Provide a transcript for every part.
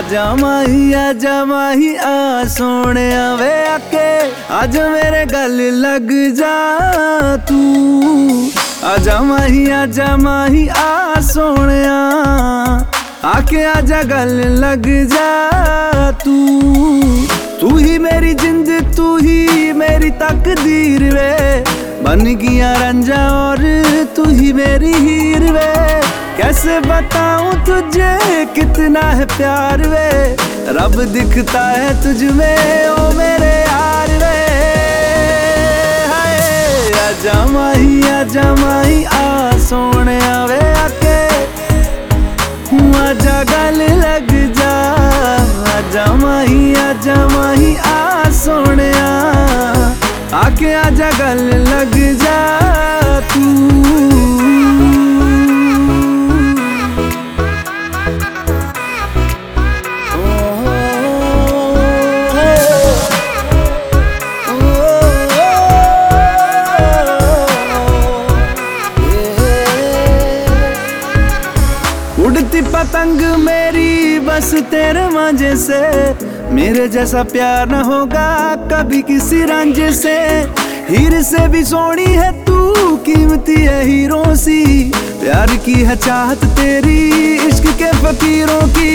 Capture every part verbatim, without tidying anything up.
आजा माही आजा माही आ सोने वे आके आज मेरे गल लग जा तू। आजा माही आजा माही आ सोने आके आजा गल लग जा तू। तू ही मेरी जिंद तू ही मेरी तकदीर वे, बन गया रंजा और तू ही मेरी हीर वे। कैसे बताऊं तुझे कितना है प्यार वे, रब दिखता है तुझ में ओ मेरे यार वे। हाय आजा माही आजा माही आ सोने वे आके आजा गल लग जा। आजा माही आजा माही आ सोने आके आजा गल लग जा तू। उड़ती पतंग मेरी बस तेरे मांझे से, मेरे जैसा प्यार न होगा कभी किसी रंजे से। हीर से भी सोनी है तू, कीमती है हीरों सी, प्यार की है चाहत तेरी इश्क के फकीरों की।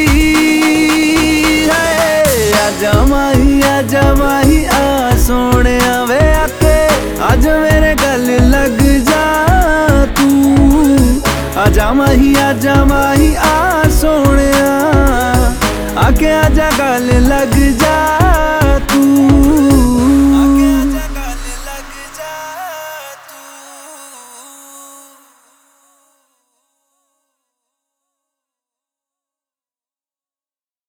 है आजा माही आजा माही आ सोने वे आके आज मेरे गल लग जा तू। आजा माही आजा माही आ सोने आके आजा गल लग जा।